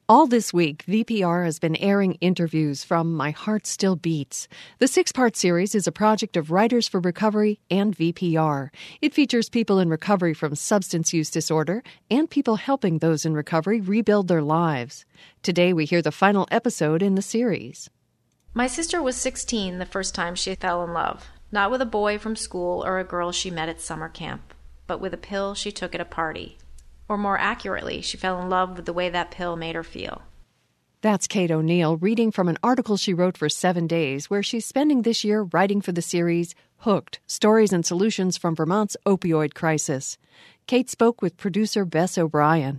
All this week, VPR has been airing interviews from My Heart Still Beats. The 6-part series is a project of Writers for Recovery and VPR. It features people in recovery from substance use disorder and people helping those in recovery rebuild their lives. Today, we hear the final episode in the series. My sister was 16 the first time she fell in love. Not with a boy from school or a girl she met at summer camp, but with a pill she took at a party. Or more accurately, she fell in love with the way that pill made her feel. That's Kate O'Neill reading from an article she wrote for 7 Days, where she's spending this year writing for the series Hooked, Stories and Solutions from Vermont's Opioid Crisis. Kate spoke with producer Bess O'Brien.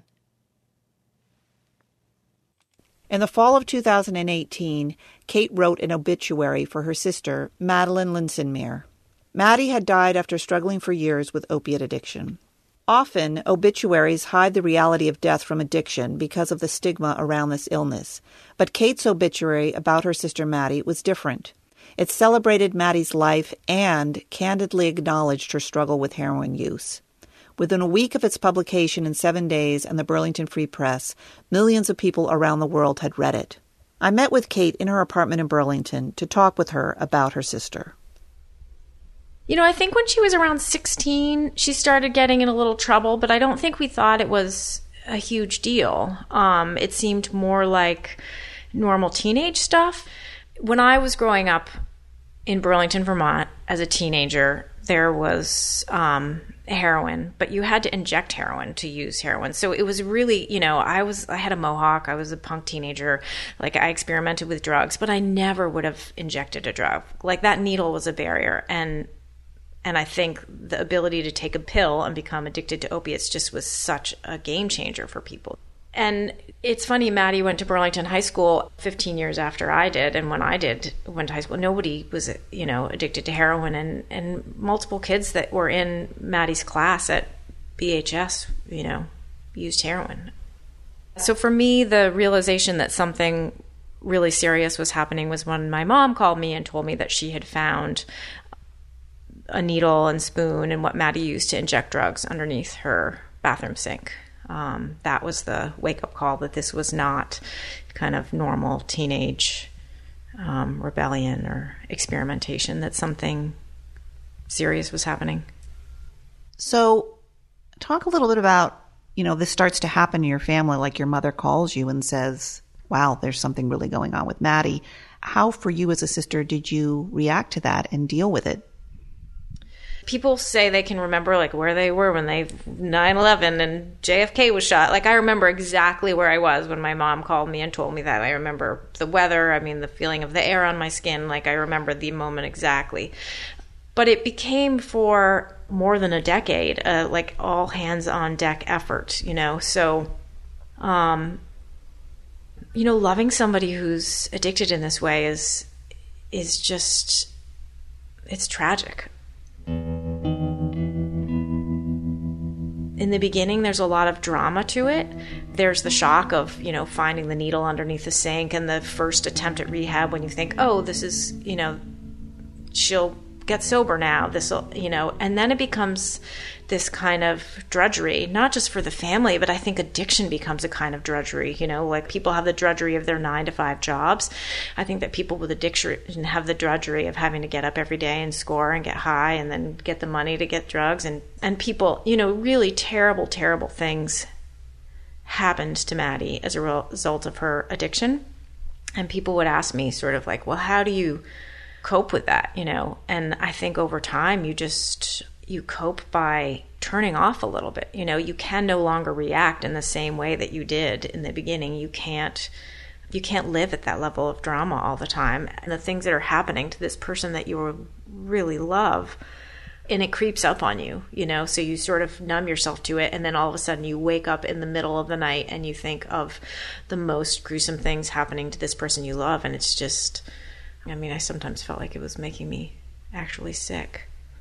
In the fall of 2018, Kate wrote an obituary for her sister, Madeline Linsenmere. Maddie had died after struggling for years with opiate addiction. Often, obituaries hide the reality of death from addiction because of the stigma around this illness. But Kate's obituary about her sister Maddie was different. It celebrated Maddie's life and candidly acknowledged her struggle with heroin use. Within a week of its publication in 7 Days and the Burlington Free Press, millions of people around the world had read it. I met with Kate in her apartment in Burlington to talk with her about her sister. You know, I think when she was around 16, she started getting in a little trouble, but I don't think we thought it was a huge deal. It seemed more like normal teenage stuff. When I was growing up in Burlington, Vermont, as a teenager, there was heroin, but you had to inject heroin to use heroin. So it was really, you know, I had a mohawk. I was a punk teenager. Like, I experimented with drugs, but I never would have injected a drug. Like, that needle was a barrier. And I think the ability to take a pill and become addicted to opiates just was such a game changer for people. And it's funny, Maddie went to Burlington High School 15 years after I did. And when I went to high school, nobody was, you know, addicted to heroin. And multiple kids that were in Maddie's class at BHS, you know, used heroin. So for me, the realization that something really serious was happening was when my mom called me and told me that she had found a needle and spoon and what Maddie used to inject drugs underneath her bathroom sink. That was the wake-up call that this was not kind of normal teenage rebellion or experimentation, that something serious was happening. So talk a little bit about, you know, this starts to happen in your family, like your mother calls you and says, wow, there's something really going on with Maddie. How, for you as a sister, did you react to that and deal with it? People say they can remember, like, where they were when 9/11 and JFK was shot. Like, I remember exactly where I was when my mom called me and told me that. I remember the weather, I mean, the feeling of the air on my skin. Like, I remember the moment exactly. But it became, for more than a decade, like, all hands on deck effort, you know. So, you know, loving somebody who's addicted in this way is just, it's tragic. In the beginning, there's a lot of drama to it. There's the shock of, you know, finding the needle underneath the sink and the first attempt at rehab when you think, oh, this is, you know, she'll get sober now, this'll, you know, and then it becomes this kind of drudgery, not just for the family, but I think addiction becomes a kind of drudgery, you know, like people have the drudgery of their 9-to-5 jobs. I think that people with addiction have the drudgery of having to get up every day and score and get high and then get the money to get drugs, and people, you know, really terrible, terrible things happened to Maddie as a result of her addiction. And people would ask me sort of like, well, how do you cope with that, you know? And I think over time you cope by turning off a little bit. You know, you can no longer react in the same way that you did in the beginning. You can't live at that level of drama all the time. And the things that are happening to this person that you really love, and it creeps up on you, you know, so you sort of numb yourself to it. And then all of a sudden you wake up in the middle of the night and you think of the most gruesome things happening to this person you love. And it's just, I mean, I sometimes felt like it was making me actually sick.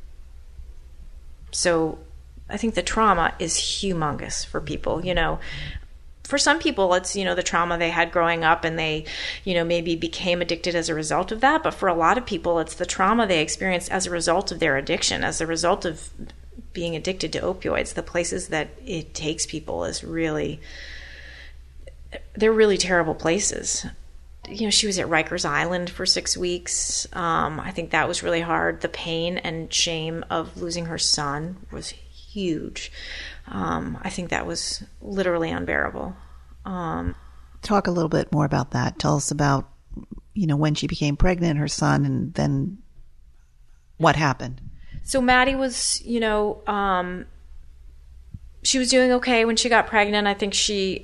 So I think the trauma is humongous for people, you know. For some people, it's, you know, the trauma they had growing up and they, you know, maybe became addicted as a result of that. But for a lot of people, it's the trauma they experienced as a result of their addiction, as a result of being addicted to opioids. The places that it takes people is really, they're really terrible places. She was at Rikers Island for 6 weeks. I think that was really hard. The pain and shame of losing her son was huge. I think that was literally unbearable. Talk a little bit more about that. Tell us about, when she became pregnant, her son, and then what happened. So Maddie was, she was doing okay when she got pregnant. I think she,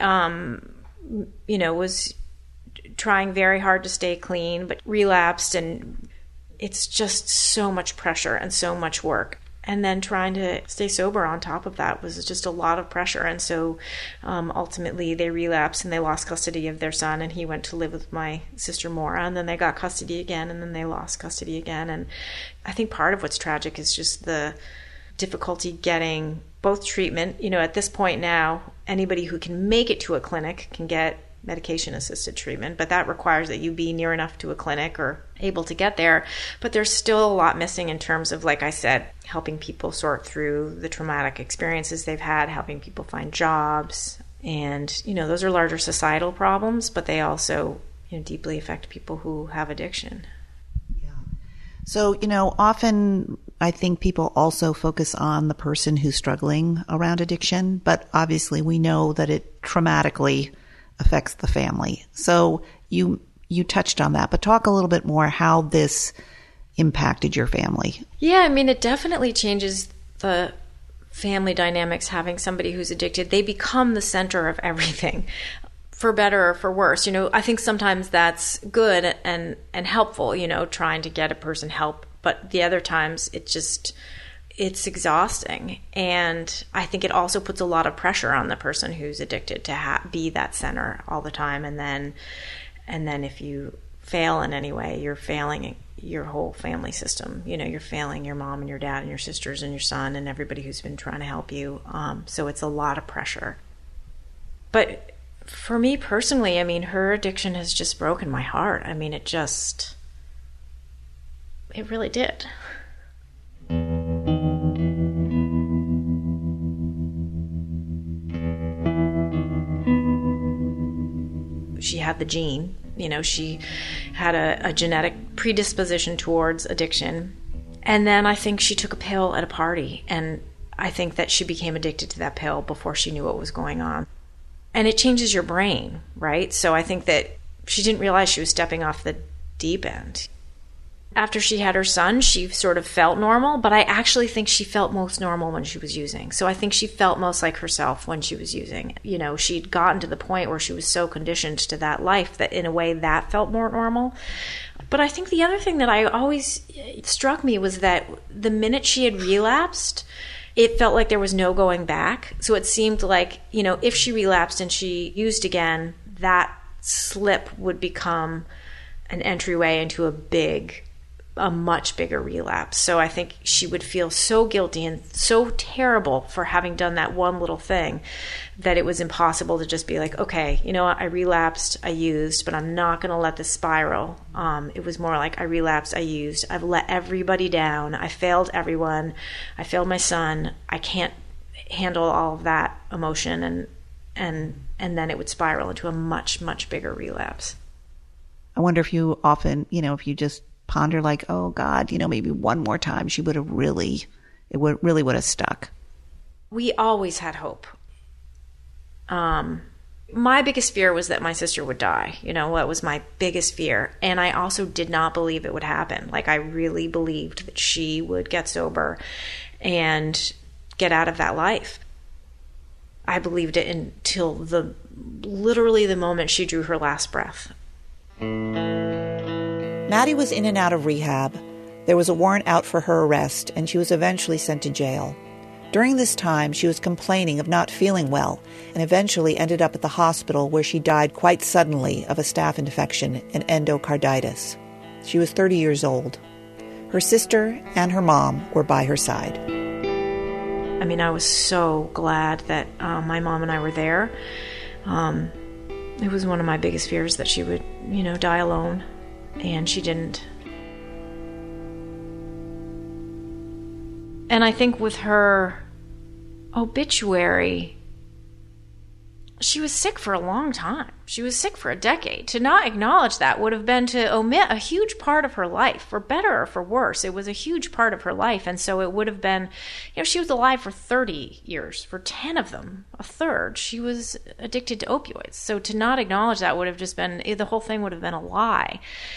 was trying very hard to stay clean, but relapsed, and it's just so much pressure and so much work. And then trying to stay sober on top of that was just a lot of pressure. And so ultimately they relapsed and they lost custody of their son, and he went to live with my sister Maura, and then they got custody again, and then they lost custody again. And I think part of what's tragic is just the difficulty getting both treatment. At this point now, anybody who can make it to a clinic can get medication-assisted treatment, but that requires that you be near enough to a clinic or able to get there. But there's still a lot missing in terms of, like I said, helping people sort through the traumatic experiences they've had, helping people find jobs. And, those are larger societal problems, but they also, deeply affect people who have addiction. Yeah. So, often I think people also focus on the person who's struggling around addiction, but obviously we know that it traumatically affects the family. So you touched on that, but talk a little bit more how this impacted your family. Yeah, it definitely changes the family dynamics having somebody who's addicted. They become the center of everything, for better or for worse. I think sometimes that's good and helpful, trying to get a person help, but the other times it's exhausting. And I think it also puts a lot of pressure on the person who's addicted to be that center all the time. And then if you fail in any way, you're failing your whole family system. You're failing your mom and your dad and your sisters and your son and everybody who's been trying to help you. So it's a lot of pressure. But for me personally, her addiction has just broken my heart. It really did. She had the gene, she had a genetic predisposition towards addiction. And then I think she took a pill at a party, and I think that she became addicted to that pill before she knew what was going on. And it changes your brain, right? So I think that she didn't realize she was stepping off the deep end. After she had her son, she sort of felt normal, but I actually think she felt most normal when she was using. So I think she felt most like herself when she was using. She'd gotten to the point where she was so conditioned to that life that in a way that felt more normal. But I think the other thing that always struck me was that the minute she had relapsed, it felt like there was no going back. So it seemed like, if she relapsed and she used again, that slip would become an entryway into a much bigger relapse. So I think she would feel so guilty and so terrible for having done that one little thing that it was impossible to just be like, okay, I relapsed, I used, but I'm not going to let this spiral. It was more like I relapsed, I used, I've let everybody down, I failed everyone, I failed my son, I can't handle all of that emotion, and then it would spiral into a much, much bigger relapse. I wonder if you often, if you just ponder like, oh God, maybe one more time she would have really would have stuck. We always had hope. My biggest fear was that my sister would die. That was my biggest fear. And I also did not believe it would happen. Like, I really believed that she would get sober and get out of that life. I believed it until literally the moment she drew her last breath. Maddie was in and out of rehab. There was a warrant out for her arrest, and she was eventually sent to jail. During this time, she was complaining of not feeling well and eventually ended up at the hospital, where she died quite suddenly of a staph infection and endocarditis. She was 30 years old. Her sister and her mom were by her side. I was so glad that my mom and I were there. It was one of my biggest fears that she would, die alone. And she didn't. And I think with her obituary, she was sick for a long time. She was sick for a decade. To not acknowledge that would have been to omit a huge part of her life, for better or for worse. It was a huge part of her life. And so it would have been, she was alive for 30 years. For 10 of them, a third, she was addicted to opioids. So to not acknowledge that would have just been, the whole thing would have been a lie.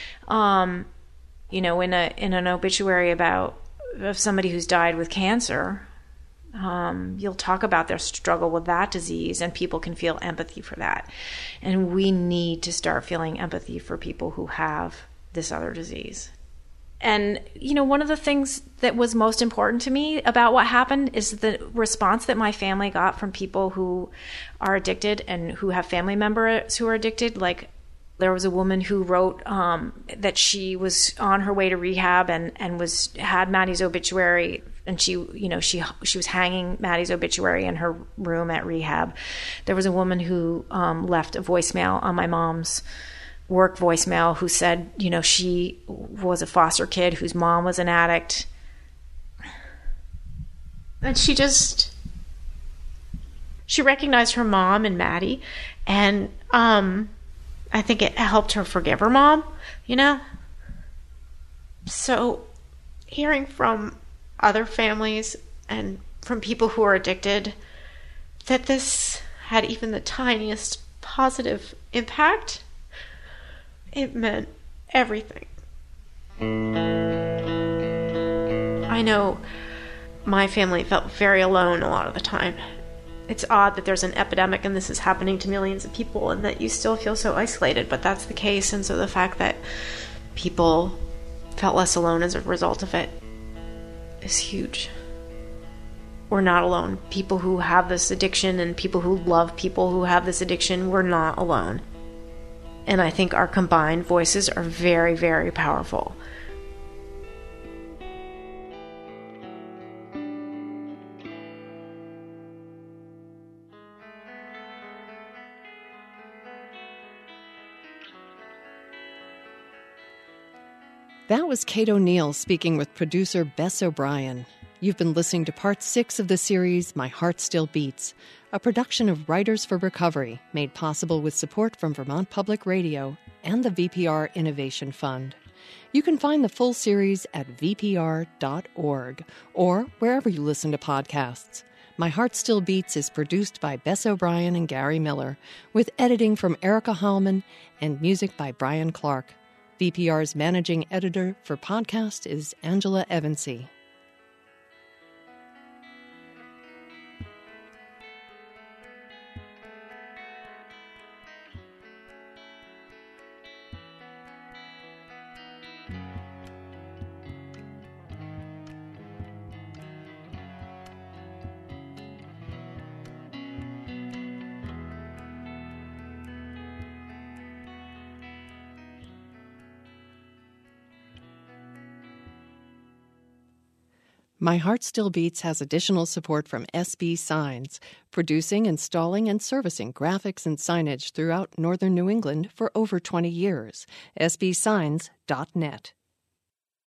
In an obituary of somebody who's died with cancer, you'll talk about their struggle with that disease, and people can feel empathy for that. And we need to start feeling empathy for people who have this other disease. And, one of the things that was most important to me about what happened is the response that my family got from people who are addicted and who have family members who are addicted. Like, there was a woman who wrote that she was on her way to rehab and had Maddie's obituary, and she was hanging Maddie's obituary in her room at rehab. There was a woman who left a voicemail on my mom's work voicemail who said, she was a foster kid whose mom was an addict. And she recognized her mom and Maddie, and I think it helped her forgive her mom, So hearing from other families and from people who are addicted that this had even the tiniest positive impact, it meant everything. I know my family felt very alone a lot of the time. It's odd that there's an epidemic and this is happening to millions of people and that you still feel so isolated, but that's the case. And so the fact that people felt less alone as a result of it is huge. We're not alone. People who have this addiction and people who love people who have this addiction, we're not alone. And I think our combined voices are very, very powerful. That was Kate O'Neill speaking with producer Bess O'Brien. You've been listening to Part 6 of the series, My Heart Still Beats, a production of Writers for Recovery, made possible with support from Vermont Public Radio and the VPR Innovation Fund. You can find the full series at vpr.org or wherever you listen to podcasts. My Heart Still Beats is produced by Bess O'Brien and Gary Miller, with editing from Erica Hallman and music by Brian Clark. VPR's managing editor for podcast is Angela Evansy. My Heart Still Beats has additional support from SB Signs, producing, installing, and servicing graphics and signage throughout northern New England for over 20 years. sbsigns.net.